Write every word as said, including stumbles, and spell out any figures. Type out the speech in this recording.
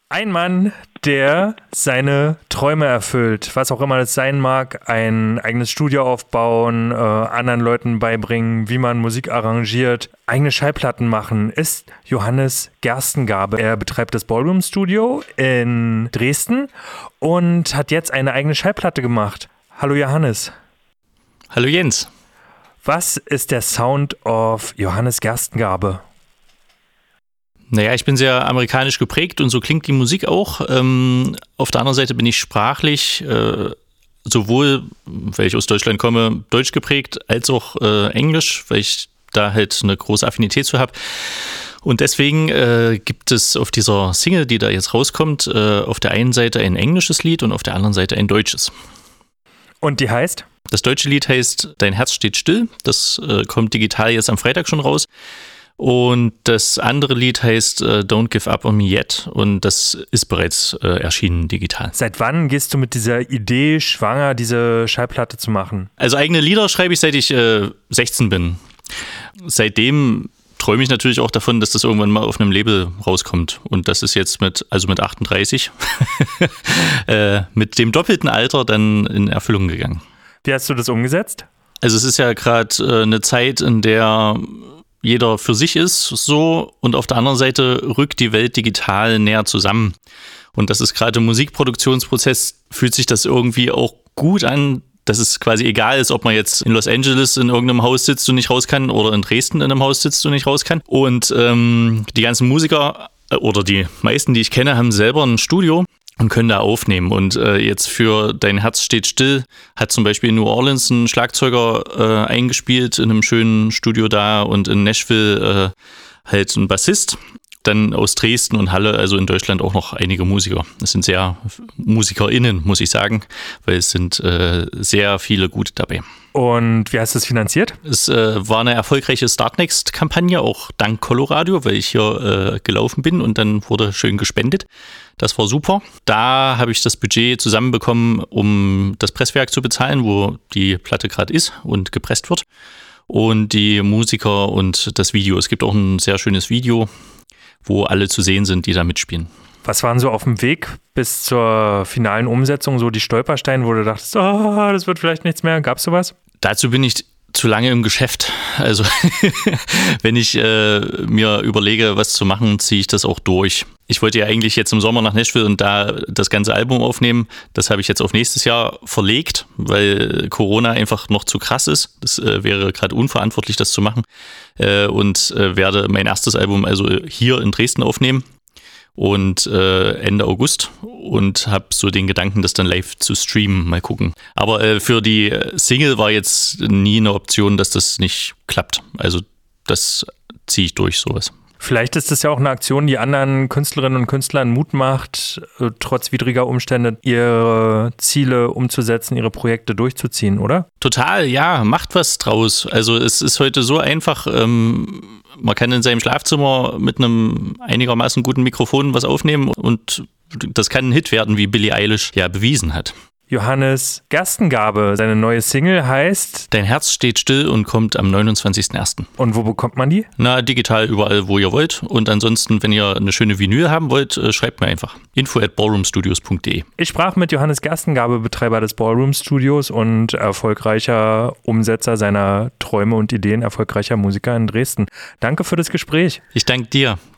Ein Mann, der seine Träume erfüllt, was auch immer das sein mag, ein eigenes Studio aufbauen, äh, anderen Leuten beibringen, wie man Musik arrangiert, eigene Schallplatten machen, ist Johannes Gerstengabe. Er betreibt das Ballroom Studio in Dresden und hat jetzt eine eigene Schallplatte gemacht. Hallo Johannes. Hallo Jens. Was ist der Sound of Johannes Gerstengabe? Naja, ich bin sehr amerikanisch geprägt und so klingt die Musik auch. Ähm, auf der anderen Seite bin ich sprachlich äh, sowohl, weil ich aus Deutschland komme, deutsch geprägt, als auch äh, englisch, weil ich da halt eine große Affinität zu habe. Und deswegen äh, gibt es auf dieser Single, die da jetzt rauskommt, äh, auf der einen Seite ein englisches Lied und auf der anderen Seite ein deutsches. Und die heißt? Das deutsche Lied heißt Dein Herz steht still. Das äh, kommt digital jetzt am Freitag schon raus. Und das andere Lied heißt äh, Don't Give Up on Me Yet und das ist bereits äh, erschienen digital. Seit wann gehst du mit dieser Idee schwanger, diese Schallplatte zu machen? Also eigene Lieder schreibe ich, seit ich äh, sechzehn bin. Seitdem träume ich natürlich auch davon, dass das irgendwann mal auf einem Label rauskommt. Und das ist jetzt mit, also mit achtunddreißig, äh, mit dem doppelten Alter dann in Erfüllung gegangen. Wie hast du das umgesetzt? Also es ist ja gerade äh, eine Zeit, in der jeder für sich ist, so, und auf der anderen Seite rückt die Welt digital näher zusammen. Und das ist gerade im Musikproduktionsprozess, fühlt sich das irgendwie auch gut an, dass es quasi egal ist, ob man jetzt in Los Angeles in irgendeinem Haus sitzt und nicht raus kann oder in Dresden in einem Haus sitzt und nicht raus kann. Und ähm, die ganzen Musiker oder die meisten, die ich kenne, haben selber ein Studio und können da aufnehmen. Und äh, jetzt für Dein Herz steht still hat zum Beispiel in New Orleans ein Schlagzeuger äh, eingespielt in einem schönen Studio da und in Nashville äh, halt ein Bassist. Dann aus Dresden und Halle, also in Deutschland auch noch einige Musiker. Es sind sehr MusikerInnen, muss ich sagen, weil es sind äh, sehr viele gute dabei. Und wie hast du es finanziert? Es äh, war eine erfolgreiche Startnext-Kampagne, auch dank Coloradio, weil ich hier äh, gelaufen bin und dann wurde schön gespendet. Das war super. Da habe ich das Budget zusammenbekommen, um das Presswerk zu bezahlen, wo die Platte gerade ist und gepresst wird. Und die Musiker und das Video. Es gibt auch ein sehr schönes Video, wo alle zu sehen sind, die da mitspielen. Was waren so auf dem Weg bis zur finalen Umsetzung so die Stolpersteine, wo du dachtest, oh, das wird vielleicht nichts mehr? Gab's sowas? Dazu bin ich zu lange im Geschäft. Also wenn ich äh, mir überlege, was zu machen, ziehe ich das auch durch. Ich wollte ja eigentlich jetzt im Sommer nach Nashville und da das ganze Album aufnehmen. Das habe ich jetzt auf nächstes Jahr verlegt, weil Corona einfach noch zu krass ist. Das äh, wäre gerade unverantwortlich, das zu machen. Äh, und äh, werde mein erstes Album also hier in Dresden aufnehmen. Und äh, Ende August und habe so den Gedanken, das dann live zu streamen, mal gucken. Aber äh, für die Single war jetzt nie eine Option, dass das nicht klappt. Also das ziehe ich durch, sowas. Vielleicht ist das ja auch eine Aktion, die anderen Künstlerinnen und Künstlern Mut macht, trotz widriger Umstände ihre Ziele umzusetzen, ihre Projekte durchzuziehen, oder? Total, ja, macht was draus. Also es ist heute so einfach, ähm, man kann in seinem Schlafzimmer mit einem einigermaßen guten Mikrofon was aufnehmen und das kann ein Hit werden, wie Billie Eilish ja bewiesen hat. Johannes Gerstengabe, seine neue Single heißt Dein Herz steht still und kommt am neunundzwanzigsten ersten Und wo bekommt man die? Na, digital überall, wo ihr wollt. Und ansonsten, wenn ihr eine schöne Vinyl haben wollt, schreibt mir einfach. info at ballroomstudios punkt de. Ich sprach mit Johannes Gerstengabe, Betreiber des Ballroom Studios und erfolgreicher Umsetzer seiner Träume und Ideen, erfolgreicher Musiker in Dresden. Danke für das Gespräch. Ich danke dir.